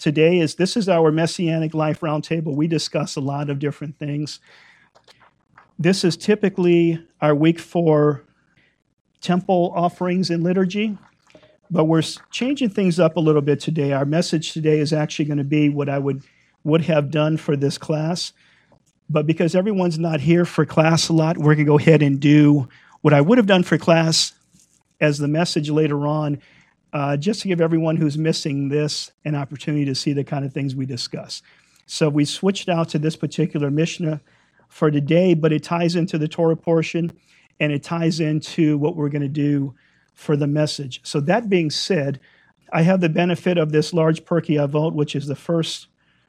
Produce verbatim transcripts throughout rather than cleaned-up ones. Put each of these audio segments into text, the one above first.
today is this is our Messianic Life Roundtable. We discuss a lot of different things. This is typically our week for temple offerings and liturgy, but we're changing things up a little bit today. Our message today is actually going to be what I would, would have done for this class, but because everyone's not here for class a lot, we're going to go ahead and do what I would have done for class as the message later on, uh, just to give everyone who's missing this an opportunity to see the kind of things we discuss. So we switched out to this particular Mishnah for today, but it ties into the Torah portion, and it ties into what we're going to do for the message. So that being said, I have the benefit of this large Pirkei Avot, which is the first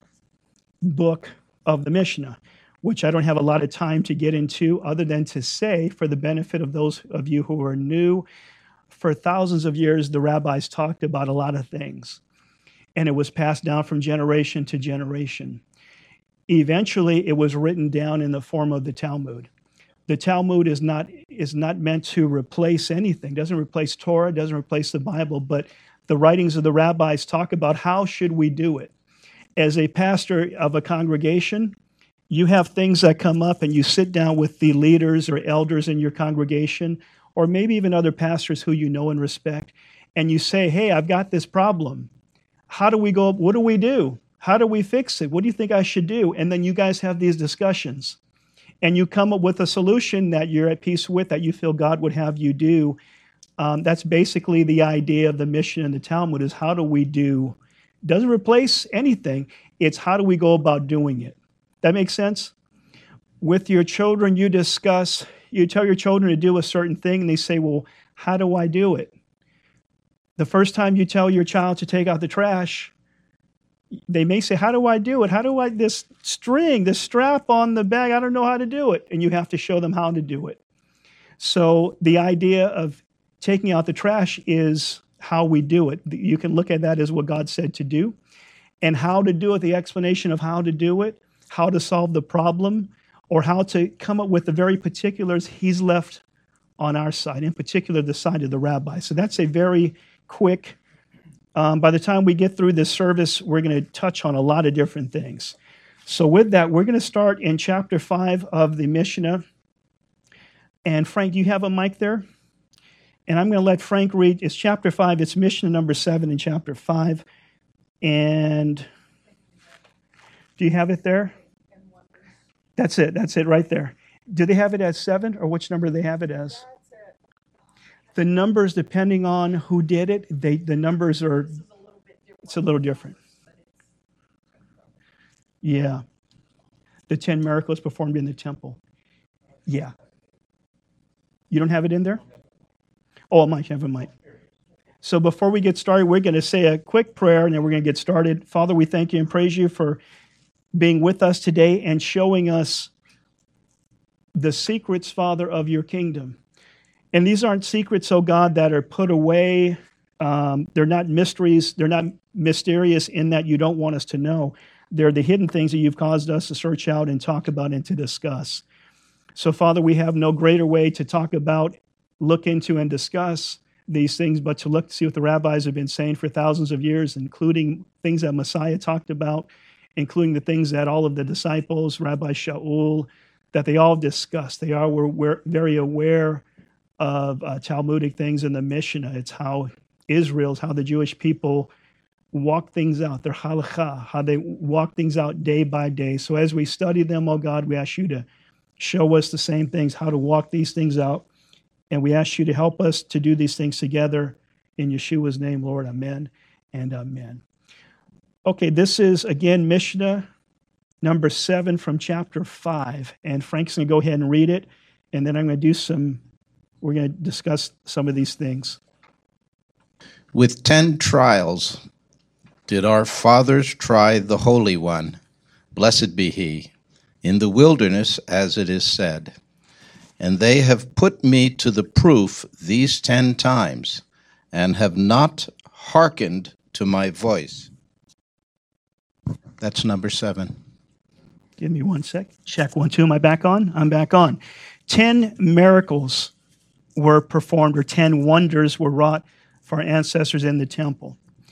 book of the Mishnah, which I don't have a lot of time to get into other than to say, for the benefit of those of you who are new, for thousands of years, the rabbis talked about a lot of things, and it was passed down from generation to generation. Eventually, it was written down in the form of the Talmud. The Talmud is not is not meant to replace anything. Doesn't replace Torah, doesn't replace the Bible, but the writings of the rabbis talk about how should we do it. As a pastor of a congregation, you have things that come up and you sit down with the leaders or elders in your congregation, or maybe even other pastors who you know and respect, and you say, hey, I've got this problem. How do we go? What do we do? How do we fix it? What do you think I should do? And then you guys have these discussions, and you come up with a solution that you're at peace with, that you feel God would have you do. Um, that's basically the idea of the Mishnah in the Talmud, is how do we do? Doesn't replace anything. It's how do we go about doing it? That makes sense? With your children, you discuss, you tell your children to do a certain thing, and they say, well, how do I do it? The first time you tell your child to take out the trash, they may say, how do I do it? How do I, this string, this strap on the bag, I don't know how to do it. And you have to show them how to do it. So the idea of taking out the trash is how we do it. You can look at that as what God said to do. And how to do it, the explanation of how to do it, how to solve the problem, or how to come up with the very particulars he's left on our side, in particular the side of the rabbi. So that's a very quick, um, by the time we get through this service, we're going to touch on a lot of different things. So with that, we're going to start in chapter five of the Mishnah. And Frank, do you have a mic there? And I'm going to let Frank read. It's chapter five. It's Mishnah number seven in chapter five. And do you have it there? That's it. That's it right there. Do they have it as seven, or which number do they have it as? That's it. The numbers, depending on who did it, they the numbers are, it's a little different. Yeah. The ten miracles performed in the temple. Yeah. You don't have it in there? Oh, I might have a mic. So before we get started, we're going to say a quick prayer, and then we're going to get started. Father, we thank you and praise you for being with us today and showing us the secrets, Father, of your kingdom. And these aren't secrets, oh God, that are put away. Um, they're not mysteries. They're not mysterious in that you don't want us to know. They're the hidden things that you've caused us to search out and talk about and to discuss. So, Father, we have no greater way to talk about, look into, and discuss these things, but to look to see what the rabbis have been saying for thousands of years, including things that Messiah talked about, including the things that all of the disciples, Rabbi Shaul, that they all discussed. They all were, were very aware of uh, Talmudic things in the Mishnah. It's how Israel's, how the Jewish people walk things out, their halakha, how they walk things out day by day. So as we study them, oh God, we ask you to show us the same things, how to walk these things out. And we ask you to help us to do these things together. In Yeshua's name, Lord, amen and amen. Okay, this is, again, Mishnah number seven from chapter five. And Frank's going to go ahead and read it. And then I'm going to do some, we're going to discuss some of these things. With ten trials did our fathers try the Holy One, blessed be he, in the wilderness, as it is said. And they have put me to the proof these ten times, and have not hearkened to my voice. That's number seven. Give me one sec. Check one, two. Am I back on? I'm back on. Ten miracles were performed, or ten wonders were wrought for our ancestors in the temple.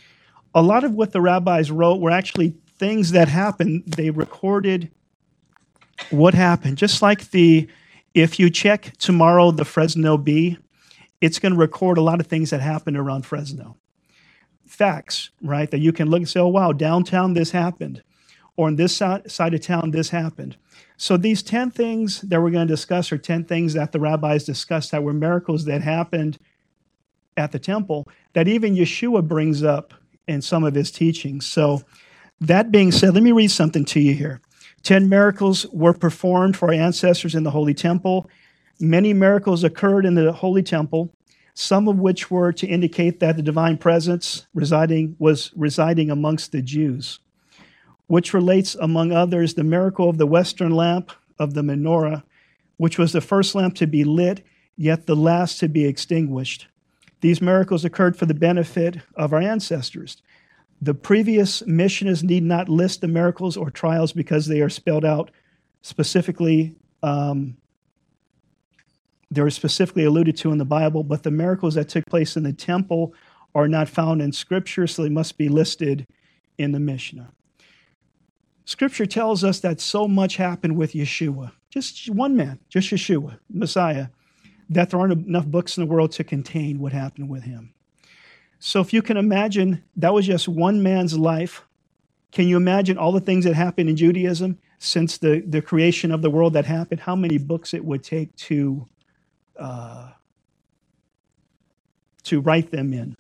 a lot of what the rabbis wrote were actually things that happened. They recorded what happened. Just like the, if you check tomorrow the Fresno Bee, it's going to record a lot of things that happened around Fresno. Facts, right? That you can look and say, oh, wow, downtown this happened. Or on this side of town, this happened. So these ten things that we're going to discuss are ten things that the rabbis discussed that were miracles that happened at the temple that even Yeshua brings up in some of his teachings. So that being said, let me read something to you here. Ten miracles were performed for our ancestors in the Holy Temple. Many miracles occurred in the Holy Temple, some of which were to indicate that the divine presence residing was residing amongst the Jews, which relates, among others, the miracle of the western lamp of the menorah, which was the first lamp to be lit, yet the last to be extinguished. These miracles occurred for the benefit of our ancestors. The previous missioners need not list the miracles or trials because they are spelled out specifically, um, they are specifically alluded to in the Bible, but the miracles that took place in the temple are not found in Scripture, so they must be listed in the Mishnah. Scripture tells us that so much happened with Yeshua, just one man, just Yeshua, Messiah, that there aren't enough books in the world to contain what happened with him. So if you can imagine, that was just one man's life. Can you imagine all the things that happened in Judaism since the, the creation of the world that happened? How many books it would take to, uh, to write them in?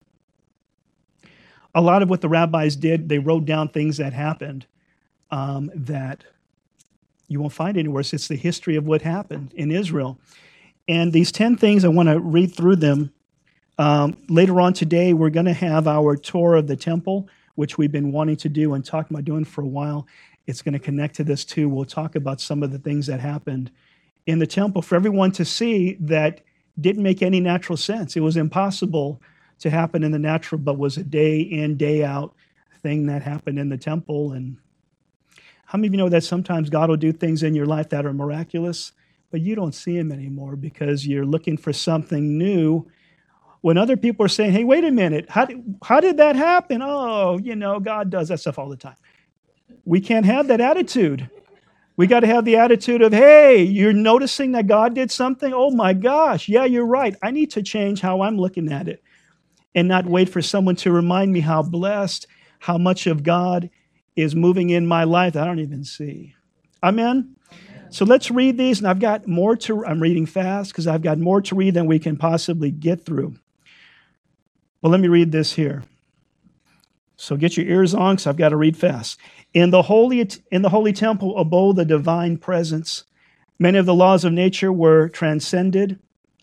A lot of what the rabbis did, they wrote down things that happened um, that you won't find anywhere. So it's the history of what happened in Israel. And these ten things, I want to read through them. Um, later on today, we're going to have our tour of the temple, which we've been wanting to do and talking about doing for a while. It's going to connect to this too. We'll talk about some of the things that happened in the temple for everyone to see that didn't make any natural sense. It was impossible to happen in the natural, but was a day in, day out thing that happened in the temple. And how many of you know that sometimes God will do things in your life that are miraculous, but you don't see them anymore because you're looking for something new. When other people are saying, hey, wait a minute, how did, how did that happen? Oh, you know, God does that stuff all the time. We can't have that attitude. We got to have the attitude of, hey, you're noticing that God did something? Oh my gosh, yeah, you're right. I need to change how I'm looking at it and not wait for someone to remind me how blessed, how much of God is moving in my life that I don't even see. Amen? So let's read these, and I've got more to, I'm reading fast because I've got more to read than we can possibly get through. Well, let me read this here. So get your ears on because I've got to read fast. In the holy in the holy temple abode the divine presence. Many of the laws of nature were transcended.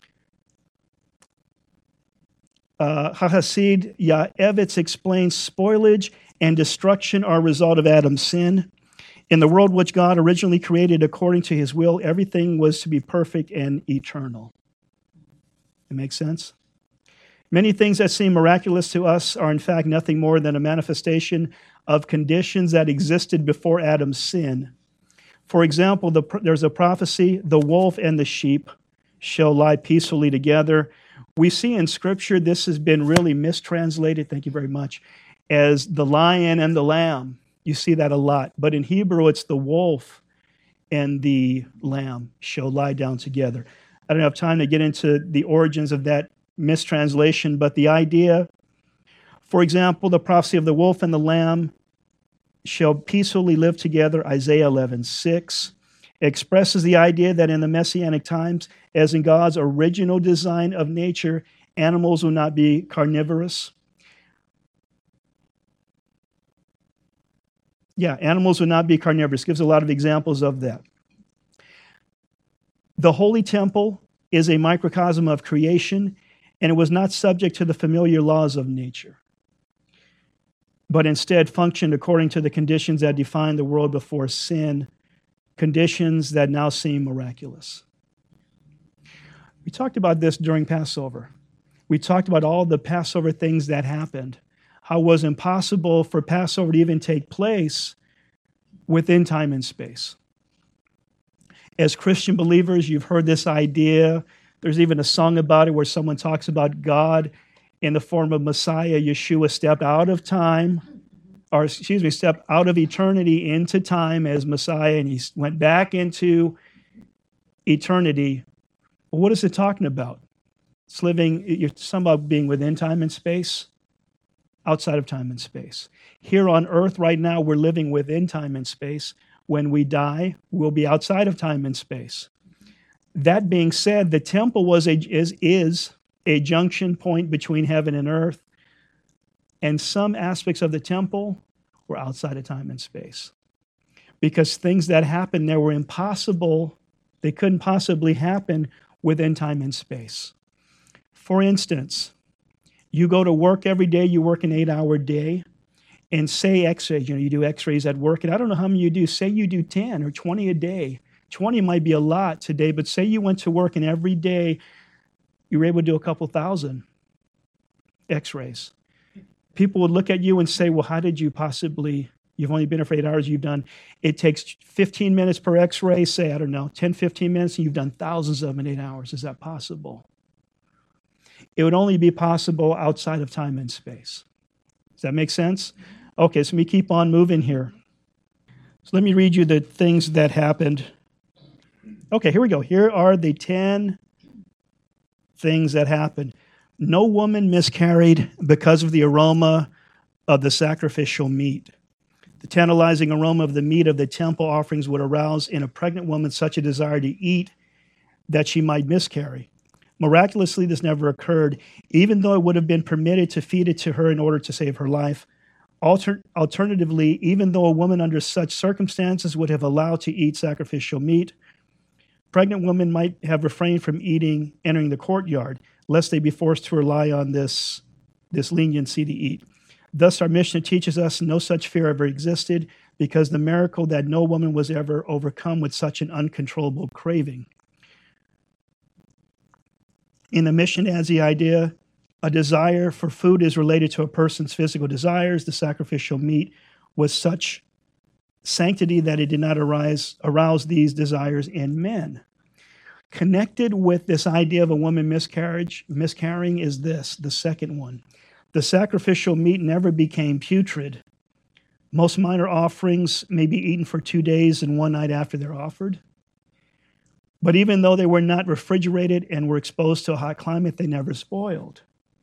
Uh, HaHasid Ya'evitz explains spoilage and destruction are a result of Adam's sin. In the world which God originally created according to his will, everything was to be perfect and eternal. It makes sense? Many things that seem miraculous to us are in fact nothing more than a manifestation of conditions that existed before Adam's sin. For example, the, there's a prophecy, the wolf and the sheep shall lie peacefully together. We see in Scripture this has been really mistranslated, thank you very much, as the lion and the lamb. You see that a lot. But in Hebrew, it's the wolf and the lamb shall lie down together. I don't have time to get into the origins of that mistranslation, but the idea, for example, the prophecy of the wolf and the lamb shall peacefully live together, Isaiah eleven six, expresses the idea that in the Messianic times, as in God's original design of nature, animals will not be carnivorous. Yeah, animals would not be carnivorous. Gives a lot of examples of that. The Holy Temple is a microcosm of creation, and it was not subject to the familiar laws of nature, but instead functioned according to the conditions that defined the world before sin, conditions that now seem miraculous. We talked about this during Passover. We talked about all the Passover things that happened, how it was impossible for Passover to even take place within time and space. As Christian believers, you've heard this idea. There's even a song about it where someone talks about God in the form of Messiah, Yeshua, stepped out of time, or excuse me, stepped out of eternity into time as Messiah, and he went back into eternity. Well, what is it talking about? It's living, you're talking about being within time and space, outside of time and space. Here on earth right now, we're living within time and space. When we die, we'll be outside of time and space. That being said, the temple was a, is, is a junction point between heaven and earth, and some aspects of the temple were outside of time and space. Because things that happened there were impossible, they couldn't possibly happen within time and space. For instance, you go to work every day, you work an eight-hour day, and say x-rays, you know, you do x-rays at work, and I don't know how many you do, say you do ten or twenty a day. twenty might be a lot today, but say you went to work and every day you were able to do a couple thousand x-rays. People would look at you and say, well, how did you possibly, you've only been here for eight hours, you've done, it takes fifteen minutes per x-ray, say, I don't know, ten, fifteen minutes, and you've done thousands of them in eight hours. Is that possible? It would only be possible outside of time and space. Does that make sense? Okay, so let me keep on moving here. So let me read you the things that happened. Okay, here we go. Here are the ten things that happened. No woman miscarried because of the aroma of the sacrificial meat. The tantalizing aroma of the meat of the temple offerings would arouse in a pregnant woman such a desire to eat that she might miscarry. Miraculously, this never occurred, even though it would have been permitted to feed it to her in order to save her life. Alter- alternatively, even though a woman under such circumstances would have allowed to eat sacrificial meat, pregnant women might have refrained from eating, entering the courtyard, lest they be forced to rely on this, this leniency to eat. Thus, our Mishnah teaches us no such fear ever existed, because the miracle that no woman was ever overcome with such an uncontrollable craving. In the Mishnah adds the idea, a desire for food is related to a person's physical desires. The sacrificial meat was such sanctity that it did not arise, arouse these desires in men. Connected with this idea of a woman miscarriage, miscarrying is this, the second one. The sacrificial meat never became putrid. Most minor offerings may be eaten for two days and one night after they're offered. But even though they were not refrigerated and were exposed to a hot climate, they never spoiled.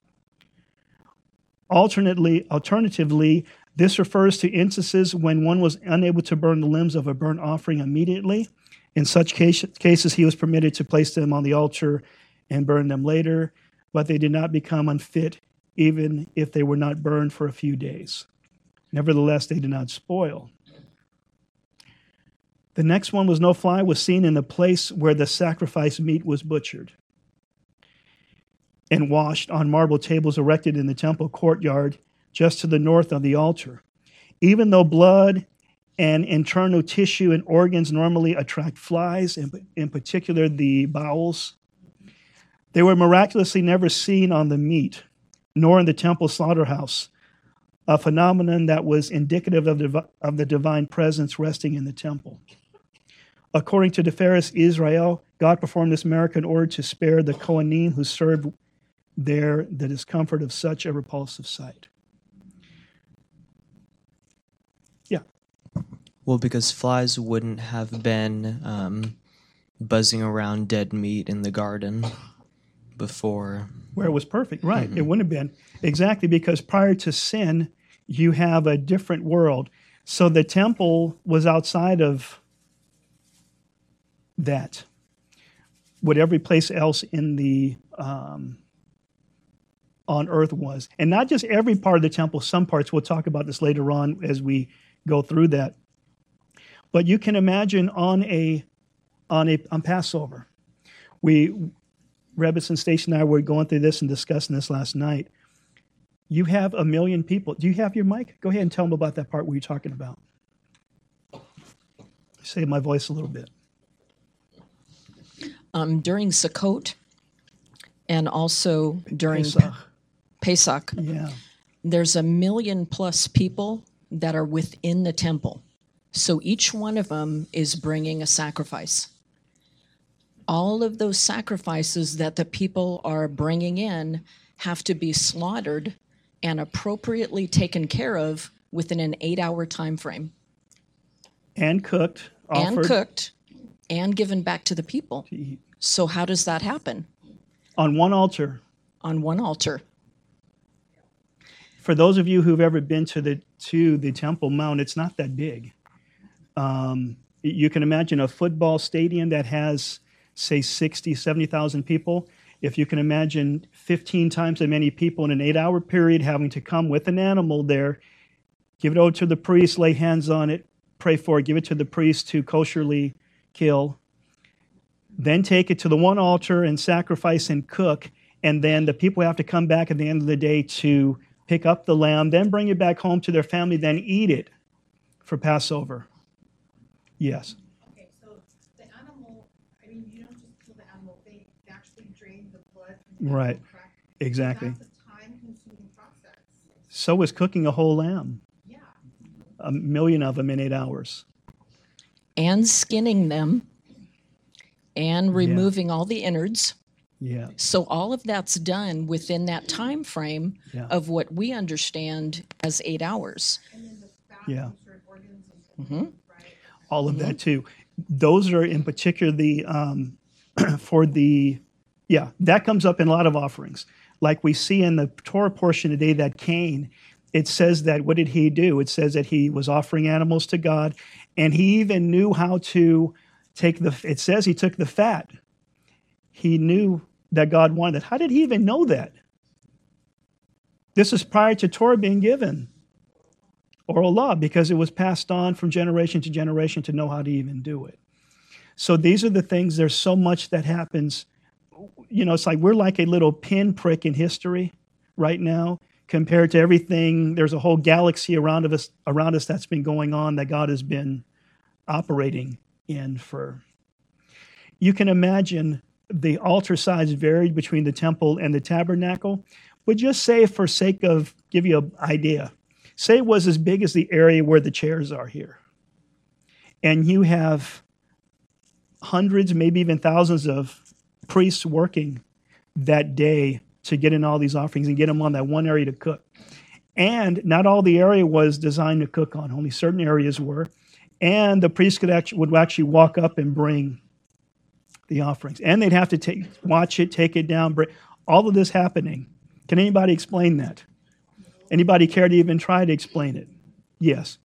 Alternately, alternatively, this refers to instances when one was unable to burn the limbs of a burnt offering immediately. In such case, cases, he was permitted to place them on the altar and burn them later, but they did not become unfit even if they were not burned for a few days. Nevertheless, they did not spoil. The next one was no fly was seen in the place where the sacrifice meat was butchered and washed on marble tables erected in the temple courtyard just to the north of the altar. Even though blood and internal tissue and organs normally attract flies, in, in particular the bowels, they were miraculously never seen on the meat, nor in the temple slaughterhouse, a phenomenon that was indicative of, div- of the divine presence resting in the temple. According to Tiferes Israel, God performed this miracle in order to spare the Kohanim who served there the discomfort of such a repulsive sight. Yeah. Well, because flies wouldn't have been um, buzzing around dead meat in the garden before. Where it was perfect, right. Mm-hmm. It wouldn't have been. Exactly, because prior to sin, you have a different world. So the temple was outside of that, what every place else in the um, on earth was. And not just every part of the temple, some parts, we'll talk about this later on as we go through that. But you can imagine on a on a on Passover, we, Rebbetzin Station and I were going through this and discussing this last night. You have a million people. Do you have your mic? Go ahead and tell them about that part we were talking about. Save my voice a little bit. Um, during Sukkot and also during Pesach. Pesach, Yeah. there's a million plus people that are within the temple. So each one of them is bringing a sacrifice. All of those sacrifices that the people are bringing in have to be slaughtered and appropriately taken care of within an eight-hour time frame. And cooked, And offered cooked and given back to the people. to eat. So how does that happen? On one altar. On one altar. For those of you who've ever been to the to the Temple Mount, it's not that big. Um, you can imagine a football stadium that has, say, sixty, seventy thousand people. If you can imagine fifteen times as many people in an eight-hour period having to come with an animal there, give it over to the priest, lay hands on it, pray for it, give it to the priest to kosherly kill, then take it to the one altar and sacrifice and cook, and then the people have to come back at the end of the day to pick up the lamb, then bring it back home to their family, then eat it for Passover. Yes. Okay, so the animal, I mean, you don't just kill the animal, they actually drain the blood from the Right. animal, correct? Exactly. That's a time-consuming process. So is cooking a whole lamb, Yeah. a million of them in eight hours. And skinning them and removing all the innards. Yeah. So all of that's done within that time frame Yeah. of what we understand as eight hours. And then the fat Yeah. from certain organs is Mhm. right? All of that too. Those are in particular the um, for the yeah that comes up in a lot of offerings. Like we see in the Torah portion today that Cain, it says that what did he do? It says that he was offering animals to God, and he even knew how to take the. It says he took the fat. He knew that God wanted it. How did he even know that? This is prior to Torah being given. Oral law, because it was passed on from generation to generation to know how to even do it. So these are the things, there's so much that happens. You know, it's like we're like a little pinprick in history right now compared to everything. There's a whole galaxy around of us around us that's been going on that God has been operating in for. You can imagine the altar size varied between the temple and the tabernacle, but just say for sake of give you an idea, say it was as big as the area where the chairs are here. And you have hundreds, maybe even thousands of priests working that day to get in all these offerings and get them on that one area to cook. And not all the area was designed to cook on. Only certain areas were. And the priest could actually, would actually walk up and bring the offerings. And they'd have to take, watch it, take it down, bring, all of this happening. Can anybody explain that? Anybody care to even try to explain it? Yes.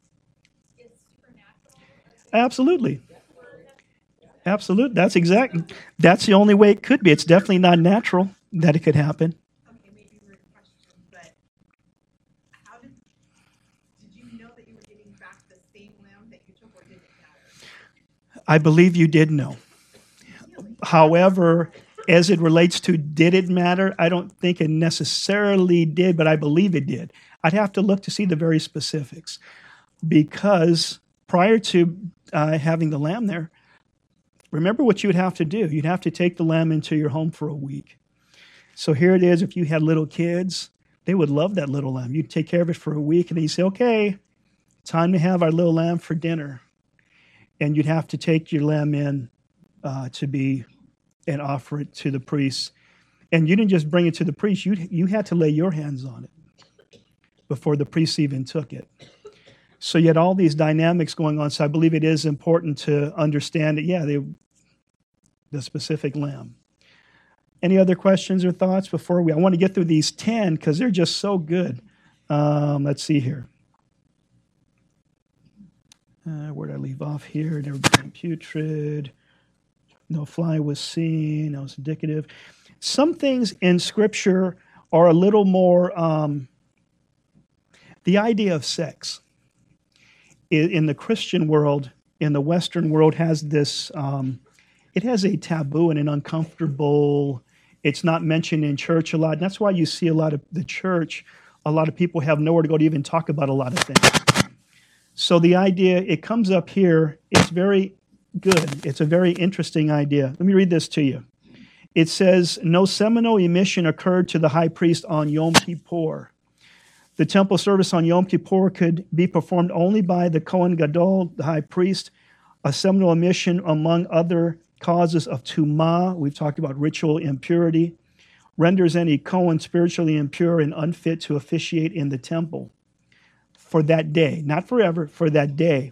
Absolutely. Absolutely. That's exactly, that's the only way it could be. It's definitely not natural that it could happen. Okay, maybe weird question, but how did, did you know that you were getting back the same lamb that you took, or did it matter? I believe you did know. However, as it relates to did it matter, I don't think it necessarily did, but I believe it did. I'd have to look to see the very specifics. Because prior to uh, having the lamb there, remember what you would have to do. You'd have to take the lamb into your home for a week. So here it is. If you had little kids, they would love that little lamb. You'd take care of it for a week, and then you say, okay, time to have our little lamb for dinner. And you'd have to take your lamb in uh, to be and offer it to the priest. And you didn't just bring it to the priest. You you had to lay your hands on it before the priest even took it. So you had all these dynamics going on. So I believe it is important to understand that, yeah, they, the specific lamb. Any other questions or thoughts before we? I want to get through these ten because they're just so good. Um, let's see here. Uh, where did I leave off here? Never became putrid. No fly was seen. That was indicative. Some things in Scripture are a little more, um, the idea of sex in, in the Christian world, in the Western world, has this, um, it has a taboo and an uncomfortable, it's not mentioned in church a lot. And that's why you see a lot of the church, a lot of people have nowhere to go to even talk about a lot of things. So the idea, it comes up here, it's very good. It's a very interesting idea. Let me read this to you. It says, no seminal emission occurred to the high priest on Yom Kippur. The temple service on Yom Kippur could be performed only by the Kohen Gadol, the high priest. A seminal emission, among other causes of tumah, we've talked about ritual impurity, renders any Cohen spiritually impure and unfit to officiate in the temple for that day, not forever, for that day.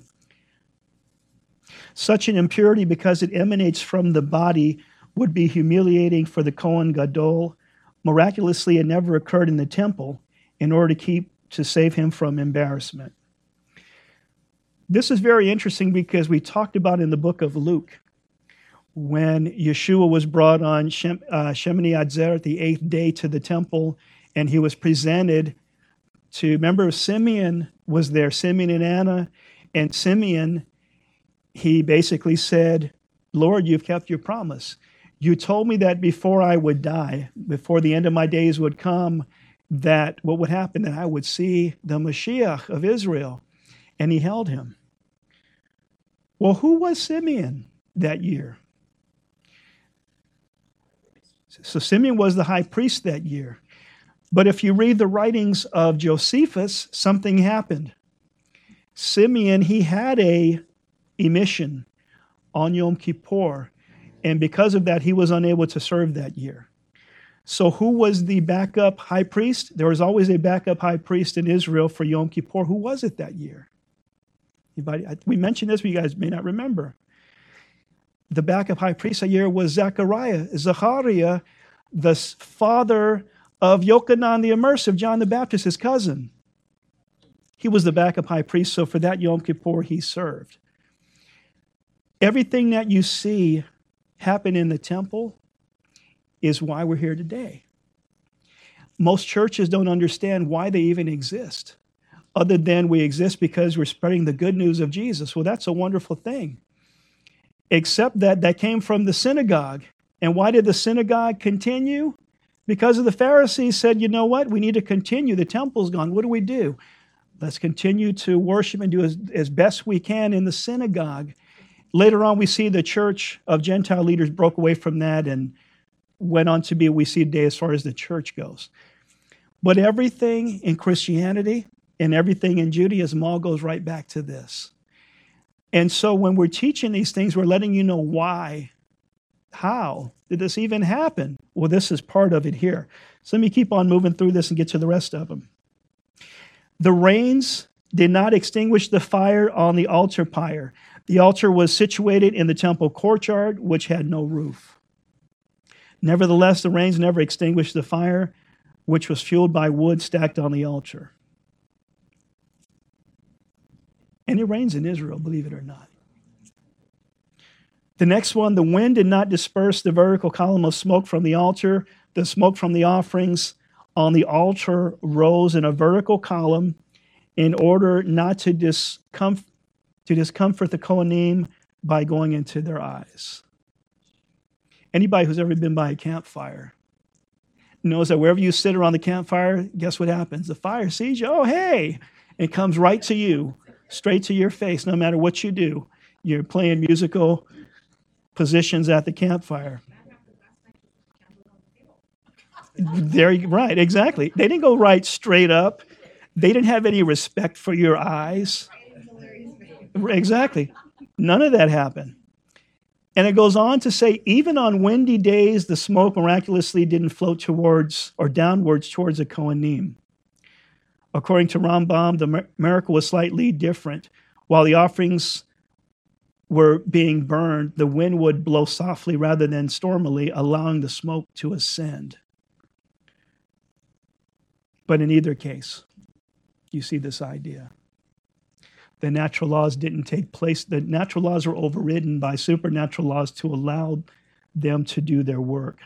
Such an impurity, because it emanates from the body, would be humiliating for the Cohen Gadol. Miraculously, it never occurred in the temple in order to keep to save him from embarrassment. This is very interesting because we talked about in the book of Luke when Yeshua was brought on Shem, uh, Shemini Atzer, the eighth day, to the temple, and he was presented to, remember, Simeon was there, Simeon and Anna, and Simeon, he basically said, Lord, you've kept your promise. You told me that before I would die, before the end of my days would come, that what would happen, that I would see the Mashiach of Israel. And he held him. Well, who was Simeon that year? So Simeon was the high priest that year. But if you read the writings of Josephus, something happened. Simeon, he had a emission on Yom Kippur, and because of that, he was unable to serve that year. So who was the backup high priest? There was always a backup high priest in Israel for Yom Kippur. Who was it that year? Anybody? We mentioned this, but you guys may not remember. The backup high priest that year was Zechariah. Zechariah, the father of Yochanan the Immersive, John the Baptist, his cousin. He was the backup high priest, so for that Yom Kippur he served. Everything that you see happen in the temple is why we're here today. Most churches don't understand why they even exist, other than we exist because we're spreading the good news of Jesus. Well, that's a wonderful thing. Except that that came from the synagogue. And why did the synagogue continue? Because of the Pharisees said, you know what? We need to continue. The temple's gone. What do we do? Let's continue to worship and do as, as best we can in the synagogue. Later on, we see the church of Gentile leaders broke away from that and went on to be what we see today as far as the church goes. But everything in Christianity and everything in Judaism all goes right back to this. And so when we're teaching these things, we're letting you know why. How did this even happen? Well, this is part of it here. So let me keep on moving through this and get to the rest of them. The rains did not extinguish the fire on the altar pyre. The altar was situated in the temple courtyard, which had no roof. Nevertheless, the rains never extinguished the fire, which was fueled by wood stacked on the altar. And it rains in Israel, believe it or not. The next one, the wind did not disperse the vertical column of smoke from the altar. The smoke from the offerings on the altar rose in a vertical column in order not to discomfort, to discomfort the Kohanim by going into their eyes. Anybody who's ever been by a campfire knows that wherever you sit around the campfire, guess what happens? The fire sees you. Oh, hey! It comes right to you, straight to your face, no matter what you do. You're playing musical positions at the campfire. There, right, exactly. They didn't go right straight up. They didn't have any respect for your eyes. Exactly. None of that happened. And it goes on to say, even on windy days, the smoke miraculously didn't float towards or downwards towards the Kohanim. According to Rambam, the miracle was slightly different. While the offerings were being burned, the wind would blow softly rather than stormily, allowing the smoke to ascend. But in either case, you see this idea. The natural laws didn't take place. The natural laws were overridden by supernatural laws to allow them to do their work.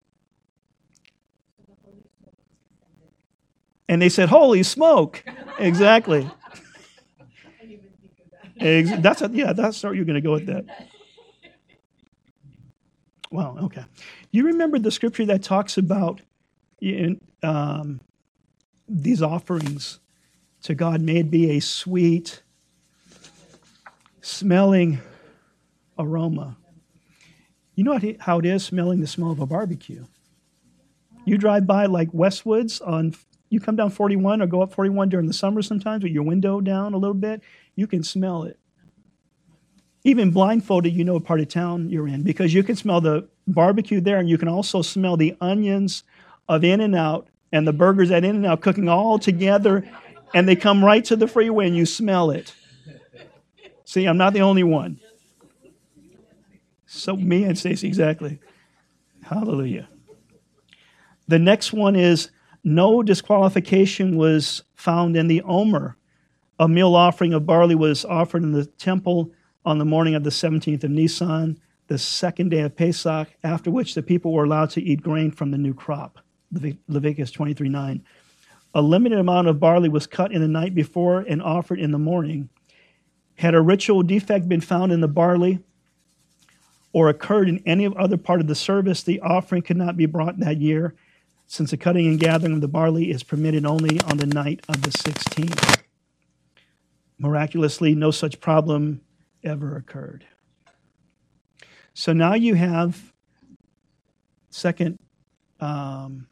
And they said, holy smoke. Exactly. That's a, yeah, that's where you're going to go with that. Wow, okay. You remember the scripture that talks about in, um, these offerings to God may it be a sweet smelling aroma. You know how it is smelling the smell of a barbecue. You drive by like Westwoods on, you come down forty-one or go up forty-one during the summer sometimes with your window down a little bit, you can smell it. Even blindfolded, you know what part of town you're in because you can smell the barbecue there and you can also smell the onions of In-N-Out and the burgers at In-N-Out cooking all together, and they come right to the freeway and you smell it. See, I'm not the only one. So me and Stacy, exactly. Hallelujah. The next one is no disqualification was found in the Omer. A meal offering of barley was offered in the temple on the morning of the seventeenth of Nisan, the second day of Pesach, after which the people were allowed to eat grain from the new crop. Levit- Leviticus twenty-three nine. A limited amount of barley was cut in the night before and offered in the morning. Had a ritual defect been found in the barley or occurred in any other part of the service, the offering could not be brought that year, since the cutting and gathering of the barley is permitted only on the night of the sixteenth. Miraculously, no such problem ever occurred. So now you have second um,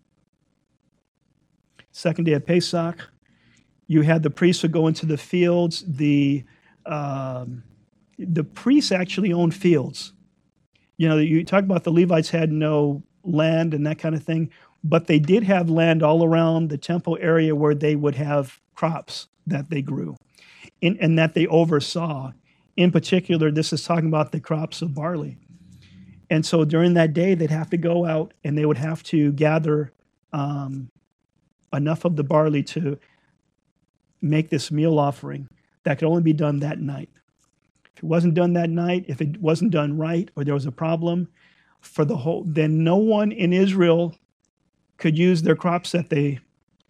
second day of Pesach. You had the priests would go into the fields. The um, the priests actually owned fields. You know, you talk about the Levites had no land and that kind of thing, but they did have land all around the temple area where they would have crops that they grew in, and that they oversaw. In particular, this is talking about the crops of barley. And so during that day, they'd have to go out and they would have to gather um, enough of the barley to make this meal offering that could only be done that night. If it wasn't done that night, if it wasn't done right, or there was a problem for the whole, then no one in Israel could use their crops that they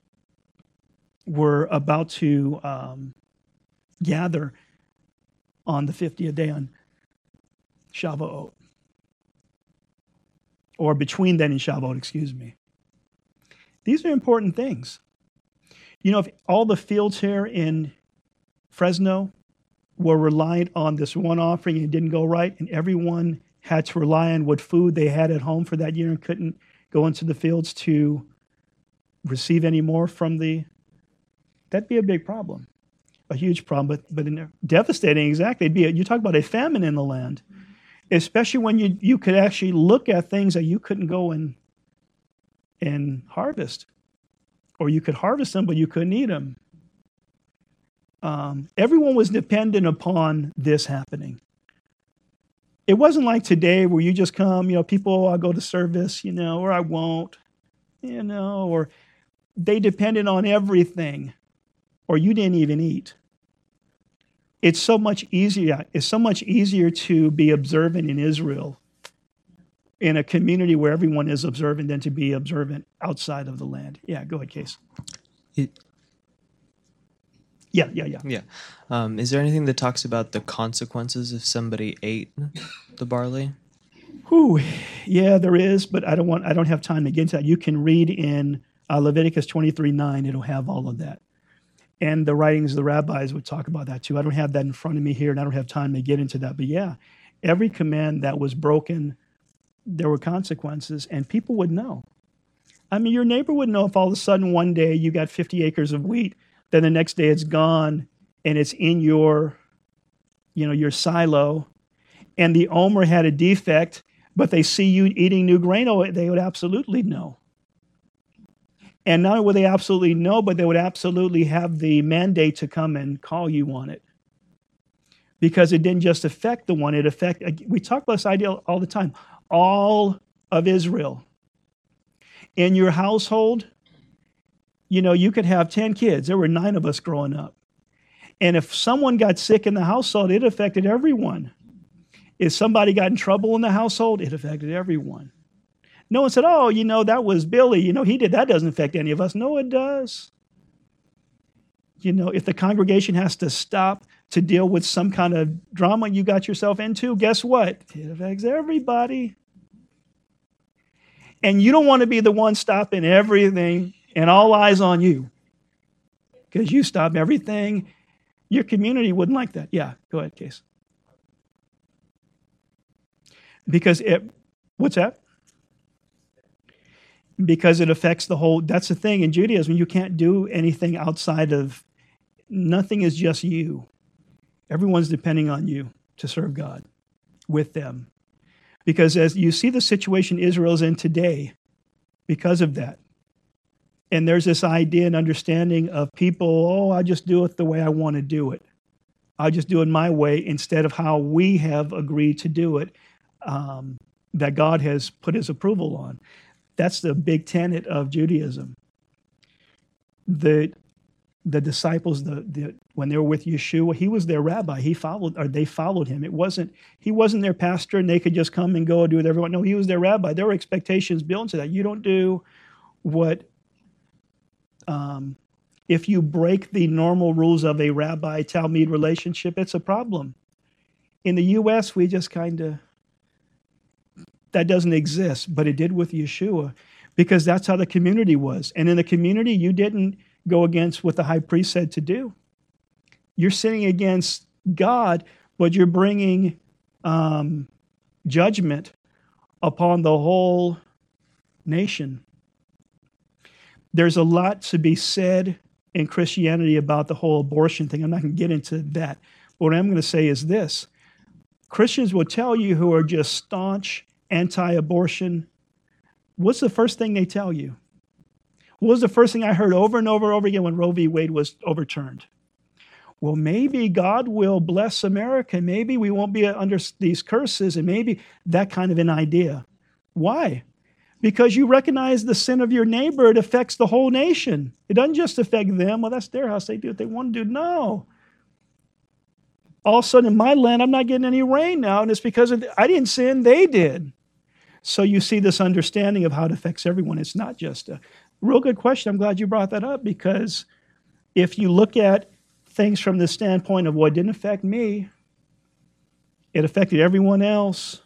were about to um, gather on the fiftieth day on Shavuot. Or between then and Shavuot, excuse me. These are important things. You know, if all the fields here in Fresno were reliant on this one offering and it didn't go right, and everyone had to rely on what food they had at home for that year and couldn't go into the fields to receive any more from the, that'd be a big problem, a huge problem, but but in, devastating, exactly. It'd be a, you talk about a famine in the land, especially when you, you could actually look at things that you couldn't go and, and harvest. Or you could harvest them, but you couldn't eat them. Um, everyone was dependent upon this happening. It wasn't like today where you just come, you know, people, I'll go to service, you know, or I won't, you know, or they depended on everything, or you didn't even eat. It's so much easier, it's so much easier to be observant in Israel, in a community where everyone is observant, than to be observant outside of the land. Yeah, go ahead, Case. It, Yeah, yeah, yeah. yeah. Um, is there anything that talks about the consequences if somebody ate the barley? Whew. Yeah, there is, but I don't want. I don't have time to get into that. You can read in uh, Leviticus twenty-three nine. It'll have all of that, and the writings of the rabbis would talk about that too. I don't have that in front of me here, and I don't have time to get into that. But yeah, every command that was broken, there were consequences, and people would know. I mean, your neighbor would know if all of a sudden one day you got fifty acres of wheat, then the next day it's gone and it's in your, you know, your silo, and the Omer had a defect, but they see you eating new grain, oh, they would absolutely know. And not only would they absolutely know, but they would absolutely have the mandate to come and call you on it. Because it didn't just affect the one, it affected, we talk about this idea all the time, all of Israel. In your household, you know, you could have ten kids. There were nine of us growing up. And if someone got sick in the household, it affected everyone. If somebody got in trouble in the household, it affected everyone. No one said, oh, you know, that was Billy. You know, he did. That doesn't affect any of us. No, it does. You know, if the congregation has to stop to deal with some kind of drama you got yourself into, guess what? It affects everybody. And you don't want to be the one stopping everything and all eyes on you, because you stop everything. Your community wouldn't like that. Yeah, go ahead, Case. Because it, what's that? Because it affects the whole, that's the thing in Judaism, you can't do anything outside of, nothing is just you. Everyone's depending on you to serve God with them. Because as you see the situation Israel's in today, because of that. And there's this idea and understanding of people, oh, I just do it the way I want to do it. I'll just do it my way instead of how we have agreed to do it, um, that God has put his approval on. That's the big tenet of Judaism. The the disciples, the, the when they were with Yeshua, he was their rabbi. He followed, or they followed him. It wasn't he wasn't their pastor, and they could just come and go and do with everyone. No, he was their rabbi. There were expectations built into that. You don't do what. Um, if you break the normal rules of a rabbi-talmid relationship, it's a problem. In the U S, we just kind of, that doesn't exist, but it did with Yeshua, because that's how the community was. And in the community, you didn't go against what the high priest said to do. You're sinning against God, but you're bringing um, judgment upon the whole nation. There's a lot to be said in Christianity about the whole abortion thing. I'm not going to get into that. But what I'm going to say is this. Christians will tell you who are just staunch anti-abortion, what's the first thing they tell you? What was the first thing I heard over and over and over again when Roe v. Wade was overturned? Well, maybe God will bless America. Maybe we won't be under these curses, and maybe that kind of an idea. Why? Because you recognize the sin of your neighbor, it affects the whole nation. It doesn't just affect them. Well, that's their house. They do what they want to do. No. All of a sudden, in my land, I'm not getting any rain now, and it's because of the, I didn't sin, they did. So you see this understanding of how it affects everyone. It's not just a real good question. I'm glad you brought that up, because if you look at things from the standpoint of, well, it didn't affect me, it affected everyone else,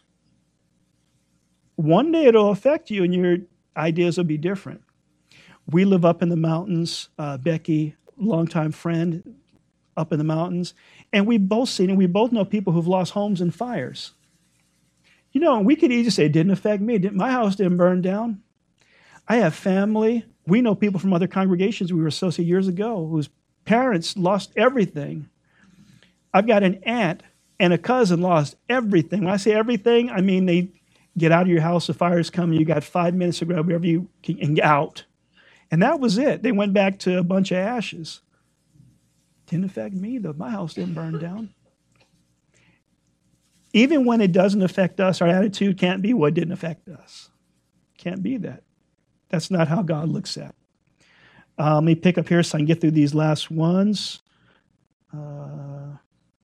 one day it'll affect you and your ideas will be different. We live up in the mountains, uh, Becky, longtime friend, up in the mountains, and we've both seen it. We both know people who've lost homes in fires. You know, we could easily say, it didn't affect me. My house didn't burn down. I have family. We know people from other congregations we were associated years ago whose parents lost everything. I've got an aunt and a cousin lost everything. When I say everything, I mean they get out of your house, the fire's coming, you got five minutes to grab wherever you can and get out. And that was it. They went back to a bunch of ashes. Didn't affect me, though. My house didn't burn down. Even when it doesn't affect us, our attitude can't be, well, it didn't affect us. Can't be that. That's not how God looks at it. Uh, let me pick up here so I can get through these last ones. Uh,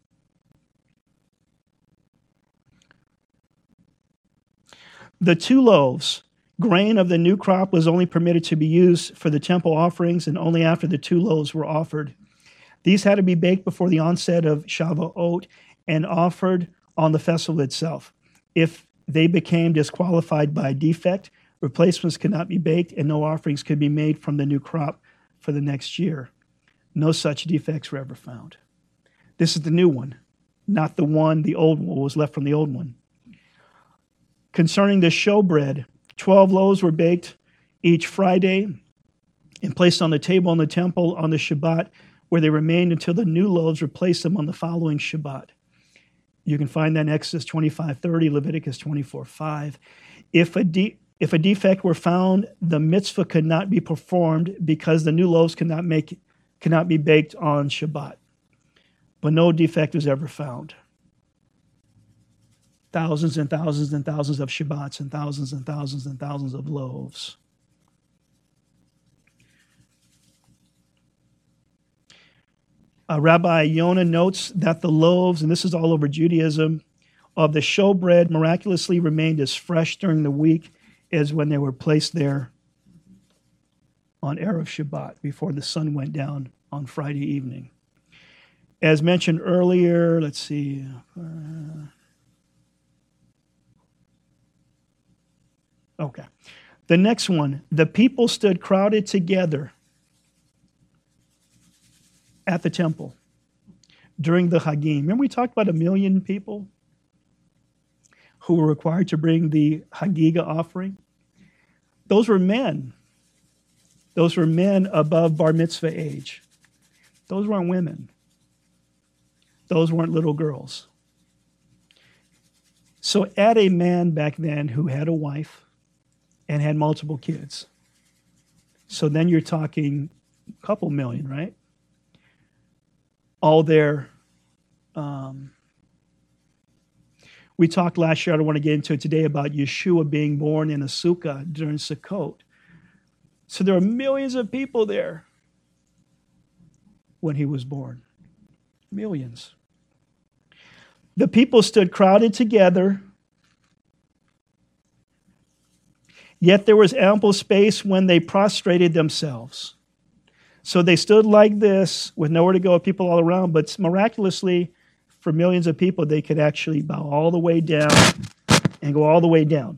the two loaves, grain of the new crop, was only permitted to be used for the temple offerings, and only after the two loaves were offered. These had to be baked before the onset of Shavuot and offered on the festival itself. If they became disqualified by defect, replacements could not be baked, and no offerings could be made from the new crop for the next year. No such defects were ever found. This is the new one, not the one, the old one, what was left from the old one. Concerning the showbread, twelve loaves were baked each Friday and placed on the table in the temple on the Shabbat, where they remained until the new loaves replaced them on the following Shabbat. You can find that in Exodus twenty-five thirty, Leviticus twenty-four five. If a de- if a defect were found, the mitzvah could not be performed because the new loaves could not make cannot be baked on Shabbat. But no defect was ever found. Thousands and thousands and thousands of Shabbats and thousands and thousands and thousands of loaves. Uh, Rabbi Yonah notes that the loaves, and this is all over Judaism, of the showbread miraculously remained as fresh during the week as when they were placed there on Erev Shabbat, before the sun went down on Friday evening. As mentioned earlier, let's see. Uh, okay. The next one, the people stood crowded together at the temple during the Hagim. Remember we talked about a million people who were required to bring the Hagiga offering? Those were men. Those were men above bar mitzvah age. Those weren't women. Those weren't little girls. So add a man back then who had a wife and had multiple kids. So then you're talking a couple million, right? All there. Um, we talked last year, I don't want to get into it today, about Yeshua being born in a sukkah during Sukkot. So there are millions of people there when he was born. Millions. The people stood crowded together, yet there was ample space when they prostrated themselves. So they stood like this with nowhere to go, people all around, but miraculously, for millions of people, they could actually bow all the way down and go all the way down.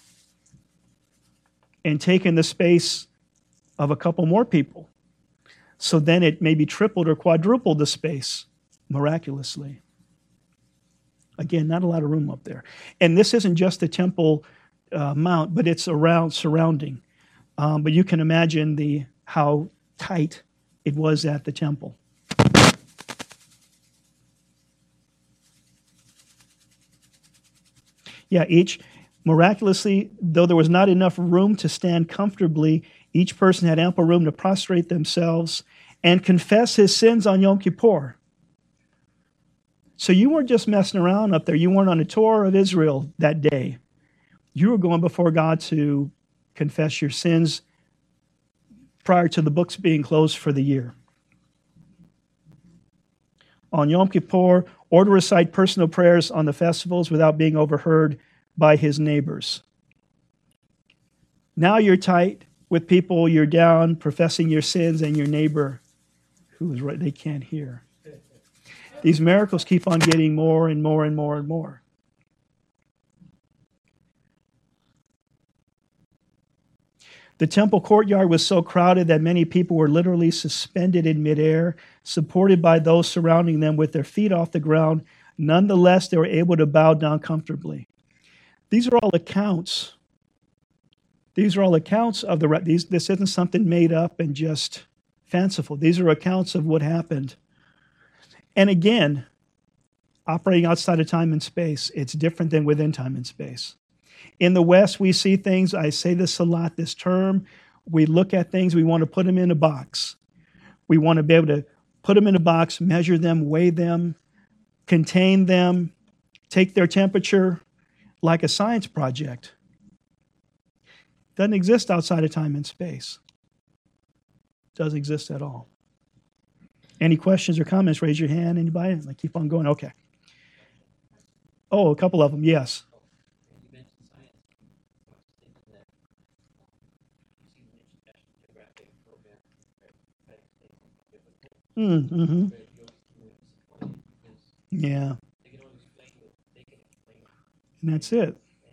And take in the space of a couple more people. So then it maybe tripled or quadrupled the space miraculously. Again, not a lot of room up there. And this isn't just the Temple uh, Mount, but it's around, surrounding. Um, but you can imagine the how tight it was at the temple. Yeah, each, miraculously, though there was not enough room to stand comfortably, each person had ample room to prostrate themselves and confess his sins on Yom Kippur. So you weren't just messing around up there. You weren't on a tour of Israel that day. You were going before God to confess your sins prior to the books being closed for the year. On Yom Kippur, or to recite personal prayers on the festivals without being overheard by his neighbors. Now you're tight with people, you're down, professing your sins, and your neighbor, who is right, they can't hear. These miracles keep on getting more and more and more and more. The temple courtyard was so crowded that many people were literally suspended in midair, supported by those surrounding them with their feet off the ground. Nonetheless, they were able to bow down comfortably. These are all accounts. These are all accounts of the. These, this isn't something made up and just fanciful. These are accounts of what happened. And again, operating outside of time and space, it's different than within time and space. In the West, we see things, I say this a lot, this term, we look at things, we want to put them in a box. We want to be able to put them in a box, measure them, weigh them, contain them, take their temperature, like a science project. Doesn't exist outside of time and space. Doesn't exist at all. Any questions or comments, raise your hand. Anybody? I keep on going. Okay. Oh, a couple of them, yes. Mm, mm-hmm. Yeah. And that's it.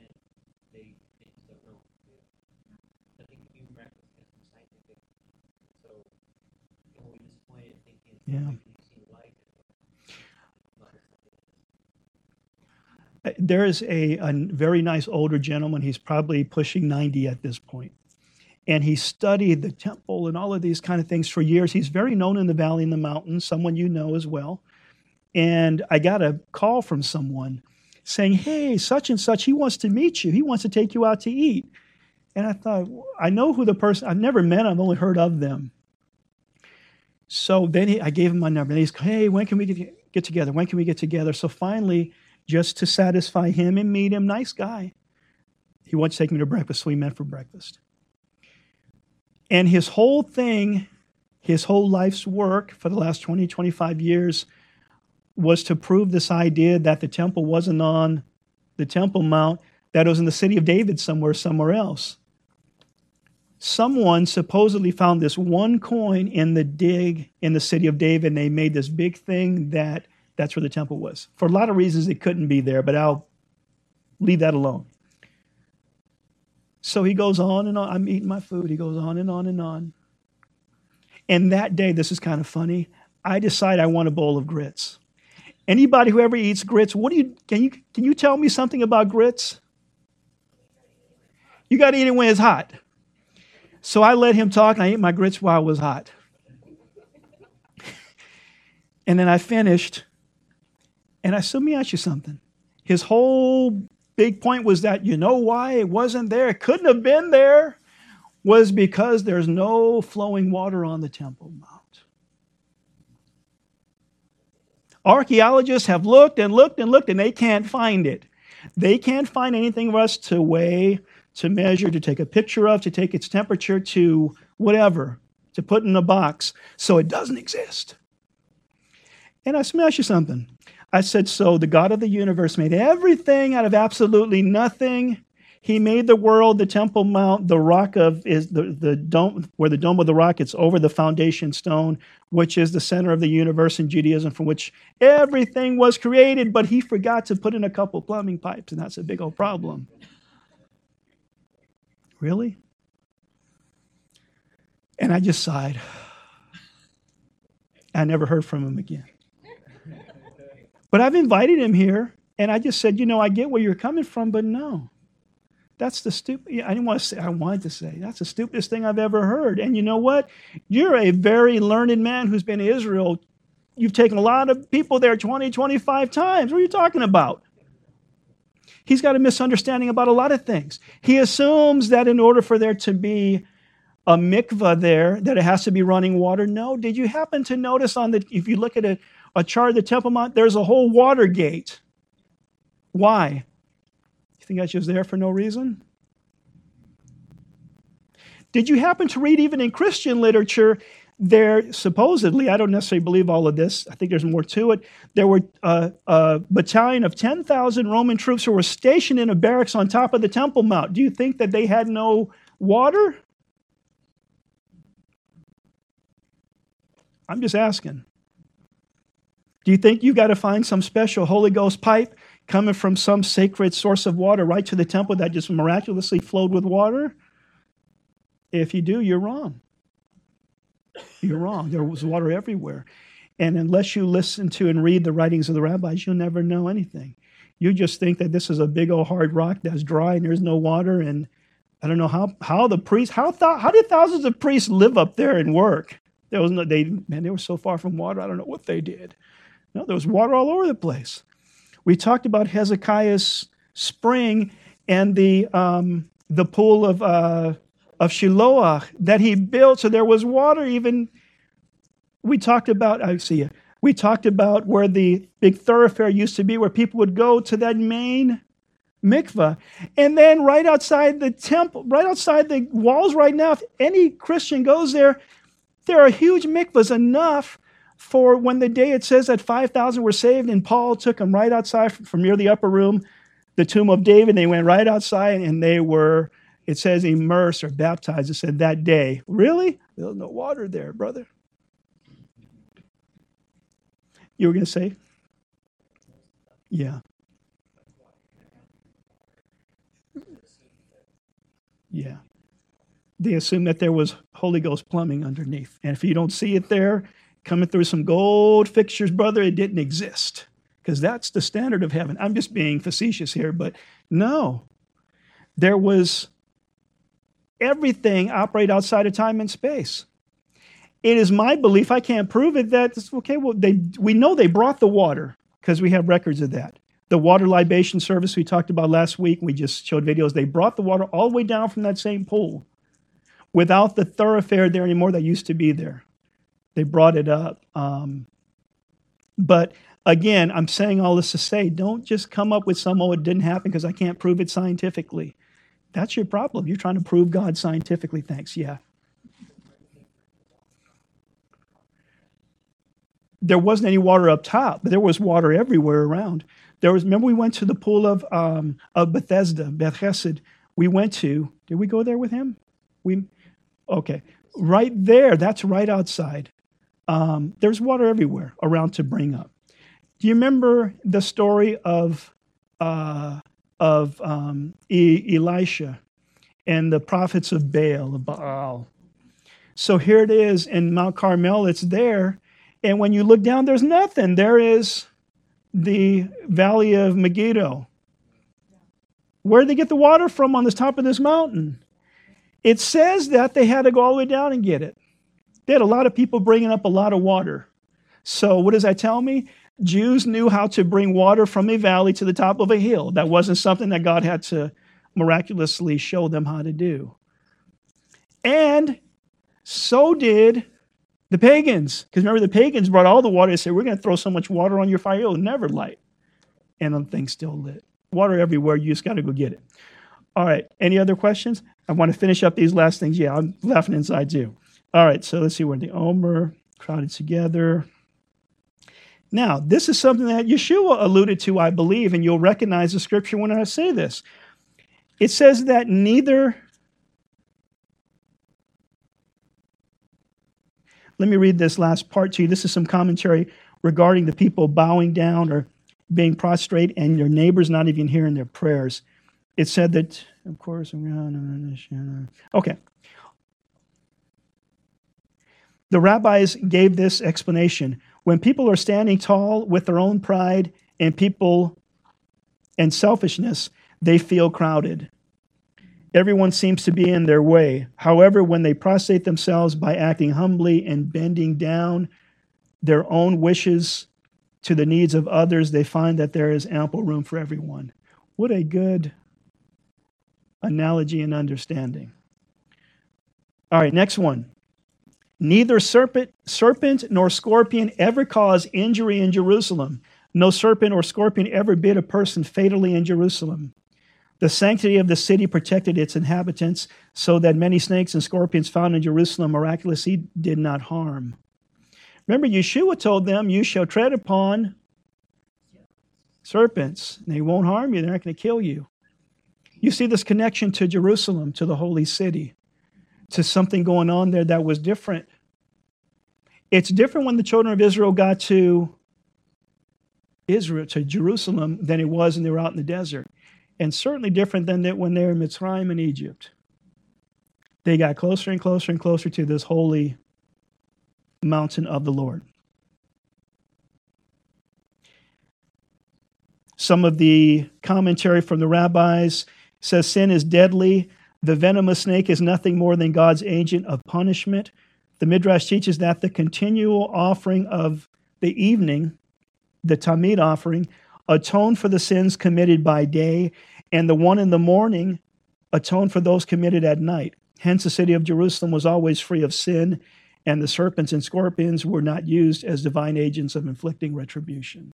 Yeah. There is a, a very nice older gentleman. He's probably pushing ninety at this point. And he studied the temple and all of these kind of things for years. He's very known in the valley and the mountains, someone you know as well. And I got a call from someone saying, hey, such and such, he wants to meet you. He wants to take you out to eat. And I thought, I know who the person, I've never met, I've only heard of them. So then he, I gave him my number. And he's, hey, when can we get, get together? When can we get together? So finally, just to satisfy him and meet him, nice guy, he wanted to take me to breakfast, so we met for breakfast. And his whole thing, his whole life's work for the last twenty, twenty-five years was to prove this idea that the temple wasn't on the Temple Mount, that it was in the city of David somewhere, somewhere else. Someone supposedly found this one coin in the dig in the city of David, and they made this big thing that that's where the temple was. For a lot of reasons, it couldn't be there, but I'll leave that alone. So he goes on and on. I'm eating my food. He goes on and on and on. And that day, this is kind of funny, I decide I want a bowl of grits. Anybody who ever eats grits, what do you can you can you tell me something about grits? You got to eat it when it's hot. So I let him talk, and I ate my grits while it was hot. And then I finished, and I said, let me ask you something. His whole big point was that, you know why it wasn't there? It couldn't have been there, was because there's no flowing water on the Temple Mount. Archaeologists have looked and looked and looked, and they can't find it. They can't find anything for us to weigh, to measure, to take a picture of, to take its temperature, to whatever, to put in a box. So it doesn't exist. And I said, let me ask you something. I said, so the God of the universe made everything out of absolutely nothing. He made the world, the Temple Mount, the rock of is the, the dome, where the dome of the rock, it's over the foundation stone, which is the center of the universe in Judaism, from which everything was created, but he forgot to put in a couple plumbing pipes, and that's a big old problem. Really? And I just sighed. I never heard from him again. But I've invited him here, and I just said, you know, I get where you're coming from, but no. That's the stupid, I didn't want to say, I wanted to say, that's the stupidest thing I've ever heard. And you know what? You're a very learned man who's been to Israel. You've taken a lot of people there twenty, twenty-five times. What are you talking about? He's got a misunderstanding about a lot of things. He assumes that in order for there to be a mikvah there, that it has to be running water. No. Did you happen to notice on the, if you look at a, a chart of the Temple Mount, there's a whole water gate. Why? You think that's just there for no reason? Did you happen to read even in Christian literature, there supposedly, I don't necessarily believe all of this, I think there's more to it, there were a, a battalion of ten thousand Roman troops who were stationed in a barracks on top of the Temple Mount. Do you think that they had no water? I'm just asking. Do you think you've got to find some special Holy Ghost pipe coming from some sacred source of water right to the temple that just miraculously flowed with water? If you do, you're wrong. You're wrong. There was water everywhere. And unless you listen to and read the writings of the rabbis, you'll never know anything. You just think that this is a big old hard rock that's dry and there's no water. And I don't know how, how the priests, how, th- how did thousands of priests live up there and work? There was no, they, man, they were so far from water, I don't know what they did. No, there was water all over the place. We talked about Hezekiah's spring and the um, the pool of uh, of Shiloah that he built, so there was water even. We talked about, I see you. We talked about where the big thoroughfare used to be, where people would go to that main mikvah. And then right outside the temple, right outside the walls right now, if any Christian goes there, there are huge mikvahs, enough for when the day it says that five thousand were saved, and Paul took them right outside from near the upper room, the tomb of David. They went right outside and they were, it says, immersed or baptized. It said that day. Really? There's no water there, brother. You were going to say? Yeah. Yeah. They assume that there was Holy Ghost plumbing underneath. And if you don't see it there, coming through some gold fixtures, brother, it didn't exist. Because that's the standard of heaven. I'm just being facetious here, but no. There was everything operate outside of time and space. It is my belief, I can't prove it, that, okay, well, they we know they brought the water, because we have records of that. The water libation service we talked about last week, we just showed videos, they brought the water all the way down from that same pool without the thoroughfare there anymore that used to be there. They brought it up. Um, but again, I'm saying all this to say, don't just come up with some, oh, it didn't happen because I can't prove it scientifically. That's your problem. You're trying to prove God scientifically. Thanks. Yeah. There wasn't any water up top, but there was water everywhere around. There was, remember we went to the pool of um, of Bethesda, Beth Chesed. We went to, did we go there with him? We, okay. Right there, that's right outside. Um, there's water everywhere around to bring up. Do you remember the story of uh, of um, e- Elisha and the prophets of Baal, of Baal? So here it is in Mount Carmel. It's there, and when you look down, there's nothing. There is the Valley of Megiddo. Where did they get the water from on the top of this mountain? It says that they had to go all the way down and get it. They had a lot of people bringing up a lot of water. So what does that tell me? Jews knew how to bring water from a valley to the top of a hill. That wasn't something that God had to miraculously show them how to do. And so did the pagans. Because remember, the pagans brought all the water. They said, we're going to throw so much water on your fire, it'll never light. And the thing's still lit. Water everywhere. You just got to go get it. All right. Any other questions? I want to finish up these last things. Yeah, I'm laughing inside too. All right. So let's see where the Omer crowded together. Now, this is something that Yeshua alluded to, I believe, and you'll recognize the scripture when I say this. It says that neither... Let me read this last part to you. This is some commentary regarding the people bowing down or being prostrate and your neighbors not even hearing their prayers. It said that, of course, okay. The rabbis gave this explanation. When people are standing tall with their own pride and people and selfishness, they feel crowded. Everyone seems to be in their way. However, when they prostrate themselves by acting humbly and bending down their own wishes to the needs of others, they find that there is ample room for everyone. What a good analogy and understanding. All right, next one. Neither serpent, serpent nor scorpion ever caused injury in Jerusalem. No serpent or scorpion ever bit a person fatally in Jerusalem. The sanctity of the city protected its inhabitants so that many snakes and scorpions found in Jerusalem miraculously did not harm. Remember, Yeshua told them, you shall tread upon serpents. They won't harm you. They're not going to kill you. You see this connection to Jerusalem, to the holy city, to something going on there that was different. It's different when the children of Israel got to Israel, to Jerusalem, than it was when they were out in the desert. And certainly different than that when they were in Mitzrayim and Egypt. They got closer and closer and closer to this holy mountain of the Lord. Some of the commentary from the rabbis says sin is deadly. The venomous snake is nothing more than God's agent of punishment. The Midrash teaches that the continual offering of the evening, the Tamid offering, atoned for the sins committed by day, and the one in the morning atoned for those committed at night. Hence, the city of Jerusalem was always free of sin, and the serpents and scorpions were not used as divine agents of inflicting retribution.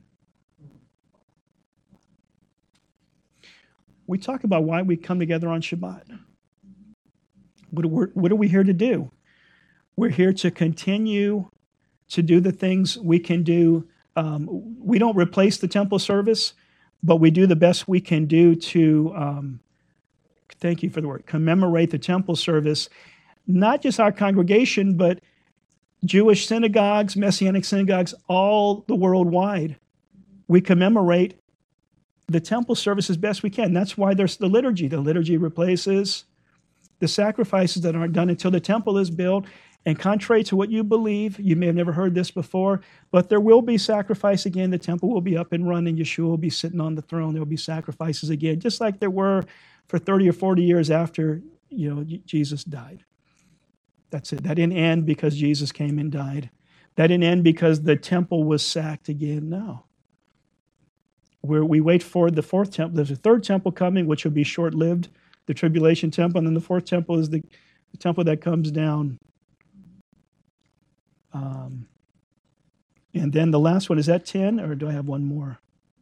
We talk about why we come together on Shabbat. What, what are we here to do? We're here to continue to do the things we can do. Um, we don't replace the temple service, but we do the best we can do to, um, thank you for the word, commemorate the temple service. Not just our congregation, but Jewish synagogues, Messianic synagogues, all the worldwide. We commemorate the temple service as best we can. That's why there's the liturgy. The liturgy replaces the sacrifices that aren't done until the temple is built. And contrary to what you believe, you may have never heard this before, but there will be sacrifice again. The temple will be up and running. Yeshua will be sitting on the throne. There will be sacrifices again, just like there were for thirty or forty years after, you know, Jesus died. That's it. That didn't end because Jesus came and died. That didn't end because the temple was sacked again. No. Where we wait for the fourth temple. There's a third temple coming, which will be short-lived, the tribulation temple, and then the fourth temple is the, the temple that comes down. Um, and then the last one, is that ten, or do I have one more?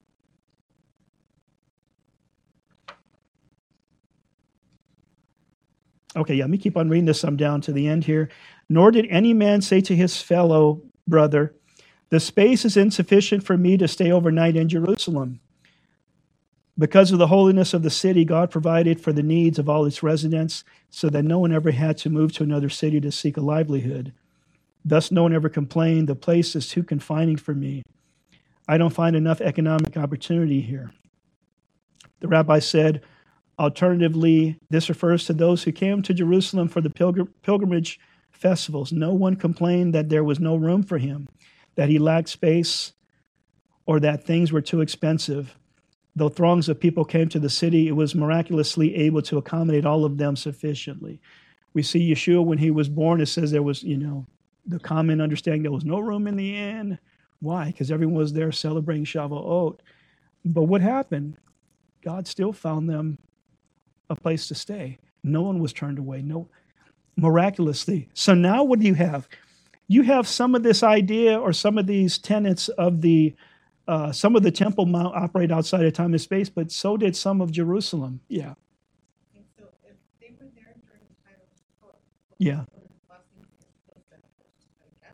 Okay, yeah, let me keep on reading this. I'm down to the end here. Nor did any man say to his fellow brother, the space is insufficient for me to stay overnight in Jerusalem. Because of the holiness of the city, God provided for the needs of all its residents so that no one ever had to move to another city to seek a livelihood. Thus, no one ever complained, the place is too confining for me. I don't find enough economic opportunity here. The rabbi said, alternatively, this refers to those who came to Jerusalem for the pilgr- pilgrimage festivals. No one complained that there was no room for him, that he lacked space, or that things were too expensive. Though throngs of people came to the city, it was miraculously able to accommodate all of them sufficiently. We see Yeshua when he was born, it says there was, you know, the common understanding there was no room in the inn, Why? Because everyone was there celebrating Shavuot. But what happened? God still found them a place to stay. No one was turned away. No, miraculously. So now what do you have? You have some of this idea or some of these tenets of the, uh, some of the Temple Mount operate outside of time and space, but so did some of Jerusalem. Yeah. And so if they were there during the time of Sukkot, Yeah. what are the blessings and those benefits, I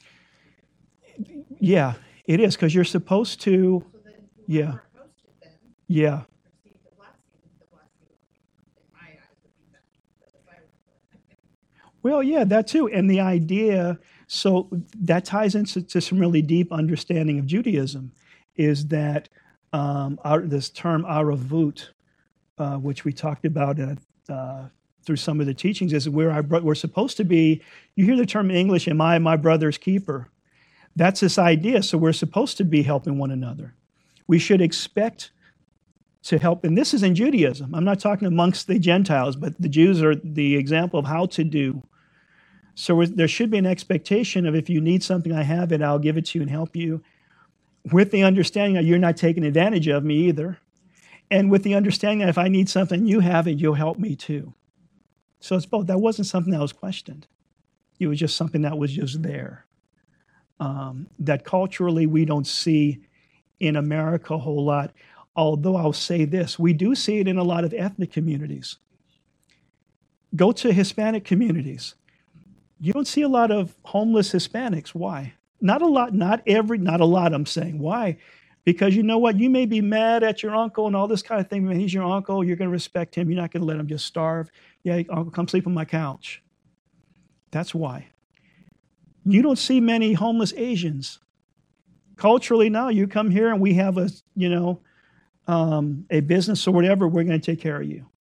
guess? Yeah, it is because you're supposed to, So then yeah, whoever hosted them yeah. received the blessing, the blessing, in my eyes, would be that. That's what I would. Well, yeah, that too. And the idea, so that ties into to some really deep understanding of Judaism, is that um, our, this term aravut, uh, which we talked about uh, uh, through some of the teachings, is where our bro- we're supposed to be. You hear the term in English, am I my brother's keeper? That's this idea. So we're supposed to be helping one another. We should expect to help. And this is in Judaism. I'm not talking amongst the Gentiles, but the Jews are the example of how to do. So there should be an expectation of if you need something, I have it, I'll give it to you and help you. With the understanding that you're not taking advantage of me either. And with the understanding that if I need something, you have it, you'll help me too. So it's both. That wasn't something that was questioned. It was just something that was just there. Um, that culturally we don't see in America a whole lot. Although I'll say this, we do see it in a lot of ethnic communities. Go to Hispanic communities. You don't see a lot of homeless Hispanics. Why? Not a lot, not every, not a lot, I'm saying. Why? Because you know what? You may be mad at your uncle and all this kind of thing. Man, he's your uncle. You're going to respect him. You're not going to let him just starve. Yeah, uncle, come sleep on my couch. That's why. You don't see many homeless Asians. Culturally, now you come here and we have a, you know, um, a business or whatever, we're going to take care of you.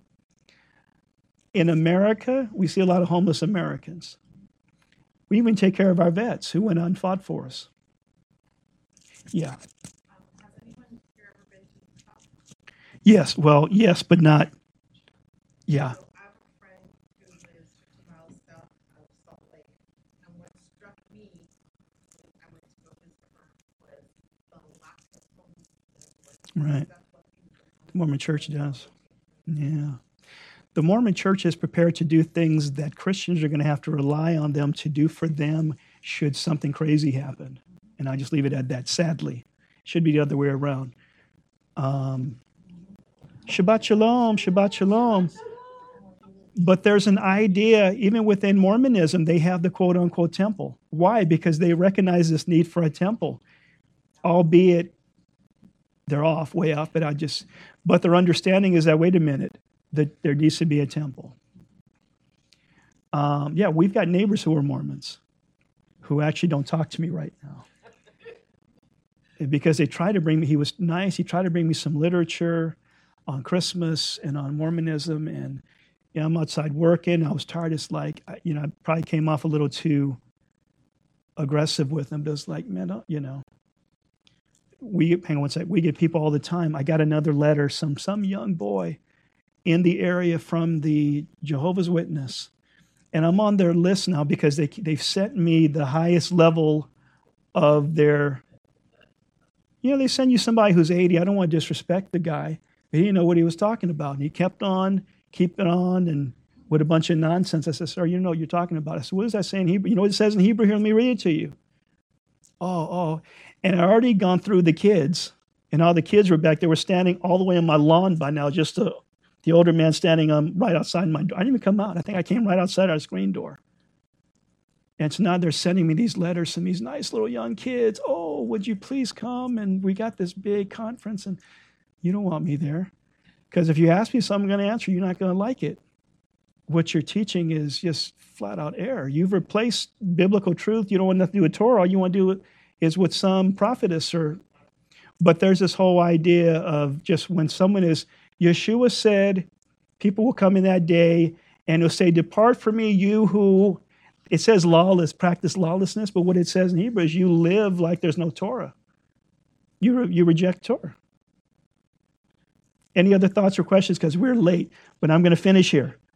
In America, we see a lot of homeless Americans. We even take care of our vets who went out and fought for us. Yeah. Um, has anyone here ever been to the top? Yes. Well, yes, but not. Yeah. So I have a friend who lives fifty miles south of Salt Lake, and what struck me when I went to go visit her was the lack of homelessness. Right. That's what people The Mormon Church does. Yeah. The Mormon Church is prepared to do things that Christians are going to have to rely on them to do for them should something crazy happen. And I just leave it at that, sadly. Should be the other way around. Um, Shabbat Shalom, Shabbat Shalom. But there's an idea, even within Mormonism, they have the quote-unquote temple. Why? Because they recognize this need for a temple, albeit they're off, way off, but I just, but their understanding is that, wait a minute, that there needs to be a temple. Um, yeah, we've got neighbors who are Mormons who actually don't talk to me right now. Because they tried to bring me, he was nice, he tried to bring me some literature on Christmas and on Mormonism, and you know, I'm outside working, I was tired, it's like, you know, I probably came off a little too aggressive with them, but it's like, man, don't, you know, we, hang on one second, we get people all the time. I got another letter, some some young boy in the area from the Jehovah's Witness. And I'm on their list now because they, they've sent me the highest level of their, you know, they send you somebody who's eighty. I don't want to disrespect the guy, but he didn't know what he was talking about. And he kept on, keep it on, and with a bunch of nonsense. I said, sir, you know what you're talking about. I said, what does that say in Hebrew? You know what it says in Hebrew? Here, let me read it to you. Oh, oh. And I already gone through the kids, and all the kids were back. They were standing all the way on my lawn by now, just to, the older man standing um, right outside my door. I didn't even come out. I think I came right outside our screen door. And so now they're sending me these letters from these nice little young kids. Oh, would you please come? And we got this big conference, and you don't want me there. Because if you ask me something I'm going to answer, you're not going to like it. What you're teaching is just flat out error. You've replaced biblical truth. You don't want nothing to do with Torah. All you want to do is with some prophetess. Or, but there's this whole idea of just when someone is, Yeshua said, people will come in that day and will say, depart from me, you who, it says lawless, practice lawlessness, but what it says in Hebrew is you live like there's no Torah. You, re- you reject Torah. Any other thoughts or questions? Because we're late, but I'm going to finish here.